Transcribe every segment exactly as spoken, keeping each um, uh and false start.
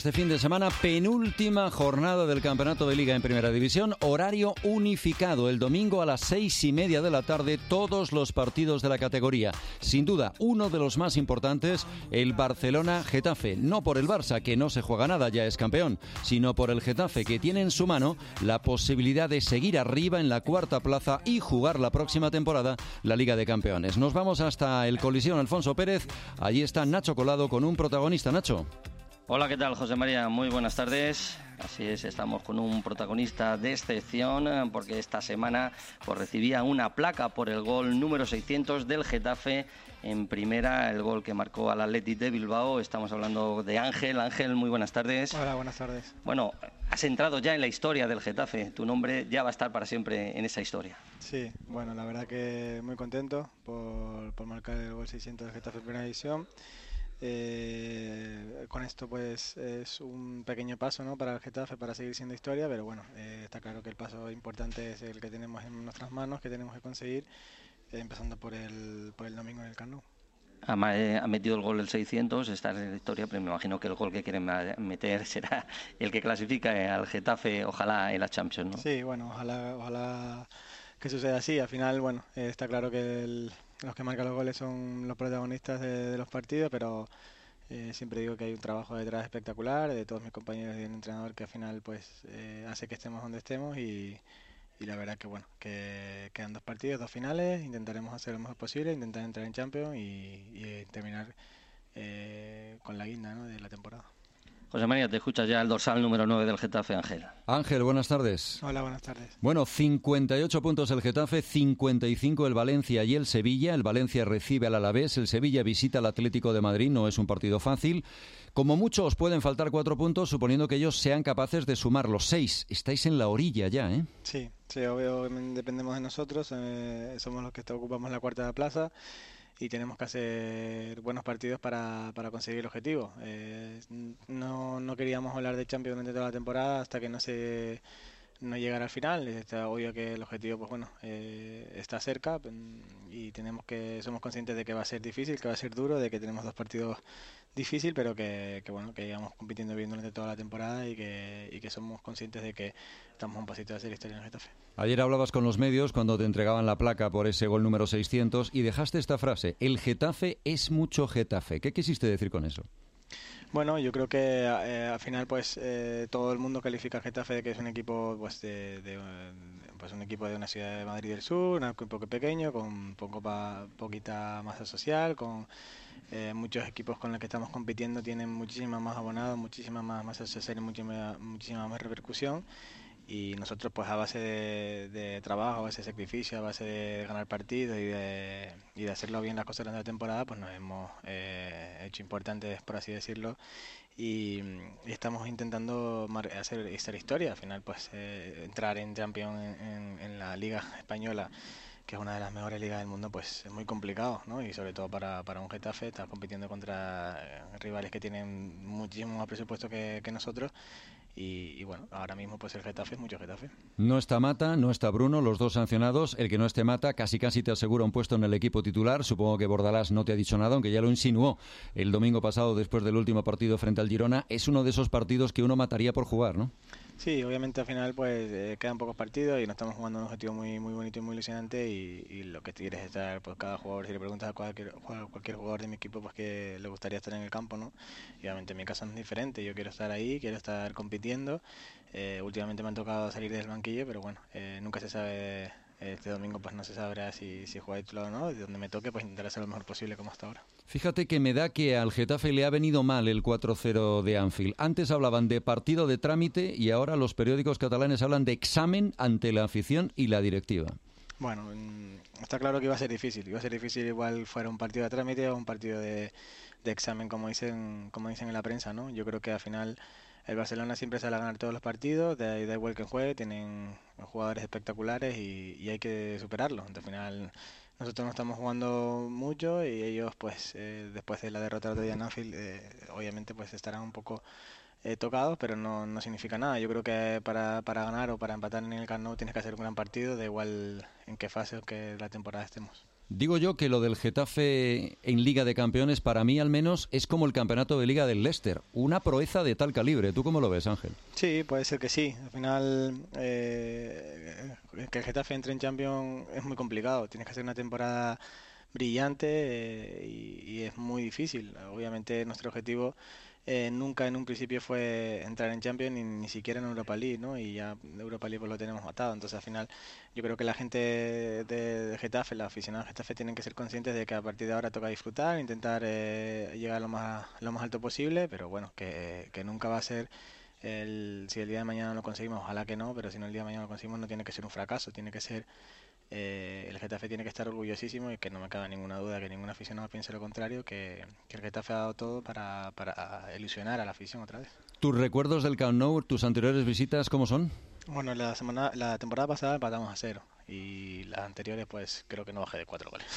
Este fin de semana, penúltima jornada del Campeonato de Liga en Primera División, horario unificado. El domingo a las seis y media de la tarde, todos los partidos de la categoría. Sin duda, uno de los más importantes, el Barcelona-Getafe. No por el Barça, que no se juega nada, ya es campeón, sino por el Getafe, que tiene en su mano la posibilidad de seguir arriba en la cuarta plaza y jugar la próxima temporada la Liga de Campeones. Nos vamos hasta el Colisión Alfonso Pérez. Allí está Nacho Colado con un protagonista. Nacho. Hola, ¿qué tal, José María? Muy buenas tardes. Así es, estamos con un protagonista de excepción porque esta semana pues, recibía una placa por el gol número seiscientos del Getafe en primera, el gol que marcó al Athletic de Bilbao. Estamos hablando de Ángel. Ángel, muy buenas tardes. Hola, buenas tardes. Bueno, has entrado ya en la historia del Getafe. Tu nombre ya va a estar para siempre en esa historia. Sí, bueno, la verdad que muy contento por, por marcar el gol seiscientos del Getafe en primera división. Eh, con esto pues es un pequeño paso, ¿no?, para el Getafe para seguir siendo historia, pero bueno, eh, está claro que el paso importante es el que tenemos en nuestras manos, que tenemos que conseguir, eh, empezando por el, por el domingo en el Camp Nou. Ha, eh, ha metido el gol el seiscientos, está en la historia, pero me imagino que el gol que quieren meter será el que clasifica al Getafe, ojalá en la Champions, ¿no? Sí, bueno, ojalá, ojalá que suceda así. Al final, bueno, eh, está claro que el los que marcan los goles son los protagonistas de, de los partidos, pero eh, siempre digo que hay un trabajo detrás espectacular de todos mis compañeros y del entrenador que al final pues eh, hace que estemos donde estemos y, y la verdad que bueno, que quedan dos partidos, dos finales, intentaremos hacer lo mejor posible, intentar entrar en Champions y, y terminar eh, con la guinda, ¿no?, de la temporada. José María, te escuchas ya el dorsal número nueve del Getafe, Ángel. Ángel, buenas tardes. Hola, buenas tardes. Bueno, cincuenta y ocho puntos el Getafe, cincuenta y cinco el Valencia y el Sevilla. El Valencia recibe al Alavés, el Sevilla visita al Atlético de Madrid, no es un partido fácil. Como mucho os pueden faltar cuatro puntos, suponiendo que ellos sean capaces de sumar los seis. Estáis en la orilla ya, ¿eh? Sí, sí, obvio, dependemos de nosotros, eh, somos los que ocupamos la cuarta plaza. Y tenemos que hacer buenos partidos para, para conseguir el objetivo. Eh, no, no queríamos hablar de Champions durante toda la temporada hasta que no se no llegara al final. Está obvio que el objetivo, pues bueno, eh, está cerca y tenemos que somos conscientes de que va a ser difícil, que va a ser duro, de que tenemos dos partidos difíciles, pero que, que bueno, que llevamos compitiendo bien durante toda la temporada y que, y que somos conscientes de que estamos a un pasito de hacer historia en el Getafe. Ayer hablabas con los medios cuando te entregaban la placa por ese gol número seiscientos y dejaste esta frase: el Getafe es mucho Getafe. ¿Qué quisiste decir con eso? Bueno, yo creo que eh, al final pues eh, todo el mundo califica al Getafe de que es un equipo pues de, de, de pues un equipo de una ciudad de Madrid del Sur, un equipo pequeño, con poco pa, poquita masa social, con eh, muchos equipos con los que estamos compitiendo tienen muchísimas más abonados, muchísima más masa social y muchísima, muchísima más repercusión. Y nosotros pues a base de, de trabajo, a base de sacrificio, a base de ganar partidos y de, y de hacerlo bien las cosas durante la temporada, pues nos hemos eh, hecho importantes, por así decirlo, y, y estamos intentando hacer esta historia. Al final pues eh, entrar en Champions en, en, en la Liga Española, que es una de las mejores ligas del mundo, pues es muy complicado, ¿no? Y sobre todo para, para un Getafe, estar compitiendo contra eh, rivales que tienen muchísimo más presupuesto que, que nosotros. Y, y bueno, ahora mismo pues el Getafe es mucho Getafe. No está Mata, no está Bruno, los dos sancionados. El que no esté Mata casi casi te asegura un puesto en el equipo titular. Supongo que Bordalás no te ha dicho nada, aunque ya lo insinuó el domingo pasado después del último partido frente al Girona. Es uno de esos partidos que uno mataría por jugar, ¿no? Sí, obviamente al final pues eh, quedan pocos partidos y nos estamos jugando un objetivo muy muy bonito y muy ilusionante y, y lo que quieres es estar, pues cada jugador, si le preguntas a cualquier, a cualquier jugador de mi equipo, pues que le gustaría estar en el campo, ¿no? Y obviamente en mi caso no es diferente, yo quiero estar ahí, quiero estar compitiendo. Eh, últimamente me han tocado salir del banquillo, pero bueno, eh, nunca se sabe. Este domingo pues no se sabrá si, si juega titular o no. De donde me toque pues intentaré hacer lo mejor posible como hasta ahora. Fíjate que me da que al Getafe le ha venido mal el cuatro cero de Anfield. Antes hablaban de partido de trámite y ahora los periódicos catalanes hablan de examen ante la afición y la directiva. Bueno, está claro que iba a ser difícil. Iba a ser difícil igual fuera un partido de trámite o un partido de, de examen, como dicen, como dicen en la prensa, ¿no? Yo creo que al final el Barcelona siempre sale a ganar todos los partidos, da, da igual que juegue, tienen jugadores espectaculares y, y hay que superarlos. Al final nosotros no estamos jugando mucho y ellos pues eh, después de la derrota del otro día en Anfield eh, obviamente pues estarán un poco eh, tocados, pero no, no significa nada. Yo creo que para, para ganar o para empatar en el Camp Nou tienes que hacer un gran partido, da igual en qué fase o qué la temporada estemos. Digo yo que lo del Getafe en Liga de Campeones, para mí al menos, es como el campeonato de Liga del Leicester. Una proeza de tal calibre. ¿Tú cómo lo ves, Ángel? Sí, puede ser que sí. Al final, eh, que el Getafe entre en Champions es muy complicado. Tienes que hacer una temporada brillante eh, y, y es muy difícil. Obviamente nuestro objetivo eh, nunca en un principio fue entrar en Champions ni, ni siquiera en Europa League, ¿no? Y ya Europa League pues lo tenemos matado. Entonces al final yo creo que la gente de, de Getafe, los aficionados de Getafe tienen que ser conscientes de que a partir de ahora toca disfrutar, intentar eh, llegar lo más, lo más alto posible, pero bueno, que, que nunca va a ser el, si el día de mañana lo conseguimos, ojalá que no, pero si no el día de mañana lo conseguimos no tiene que ser un fracaso, tiene que ser Eh, el Getafe tiene que estar orgullosísimo y que no me cabe ninguna duda que ningún aficionado piense lo contrario, que, que el Getafe ha dado todo para, para ilusionar a la afición otra vez. ¿Tus recuerdos del Camp Nou, tus anteriores visitas, cómo son? Bueno, la semana, la temporada pasada empatamos a cero y las anteriores pues creo que no bajé de cuatro goles.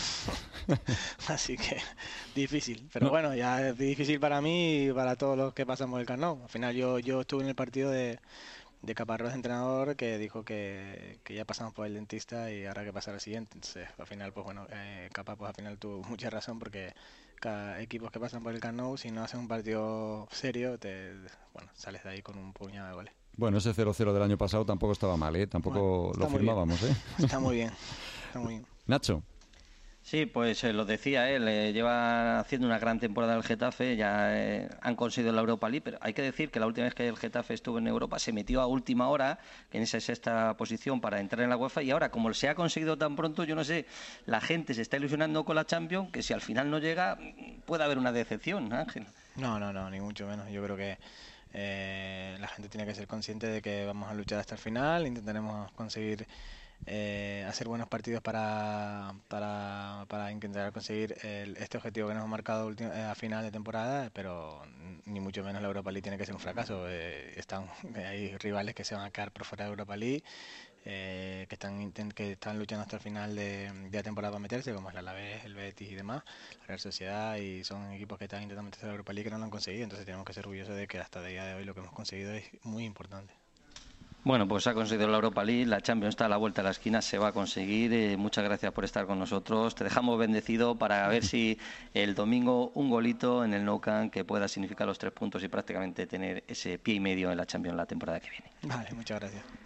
Así que difícil, pero no. Bueno, ya es difícil para mí y para todos los que pasamos el Camp Nou. Al final yo, yo estuve en el partido de de Caparrós, entrenador, que dijo que, que ya pasamos por el dentista y ahora que pasar al siguiente. Entonces, al final, pues bueno, eh, Capa pues al final tuvo mucha razón porque cada equipos que pasan por el Camp Nou, si no hacen un partido serio, te, bueno, sales de ahí con un puñado de goles. Bueno, ese cero cero del año pasado tampoco estaba mal, ¿eh? Tampoco bueno, lo firmábamos, ¿eh? Está muy bien, está muy bien. Nacho. Sí, pues eh, lo decía él, eh, lleva haciendo una gran temporada el Getafe, ya eh, han conseguido la Europa League, pero hay que decir que la última vez que el Getafe estuvo en Europa se metió a última hora, en esa sexta posición para entrar en la UEFA, y ahora como se ha conseguido tan pronto, yo no sé, la gente se está ilusionando con la Champions, que si al final no llega puede haber una decepción, Ángel. No, no, no, ni mucho menos. Yo creo que eh, la gente tiene que ser consciente de que vamos a luchar hasta el final, intentaremos conseguir Eh, hacer buenos partidos para, para, para intentar conseguir el, este objetivo que nos hemos marcado ultim, eh, a final de temporada, pero ni mucho menos la Europa League tiene que ser un fracaso. Eh, están, hay rivales que se van a quedar por fuera de Europa League, eh, que, están, que están luchando hasta el final de, de la temporada para meterse, como es el Alavés, el Betis y demás, la Real Sociedad, y son equipos que están intentando meterse a la Europa League que no lo han conseguido. Entonces tenemos que ser orgullosos de que hasta el día de hoy lo que hemos conseguido es muy importante. Bueno, pues ha conseguido la Europa League, la Champions está a la vuelta de la esquina, se va a conseguir. Eh, muchas gracias por estar con nosotros. Te dejamos bendecido para ver si el domingo un golito en el Nou Camp que pueda significar los tres puntos y prácticamente tener ese pie y medio en la Champions la temporada que viene. Vale, muchas gracias.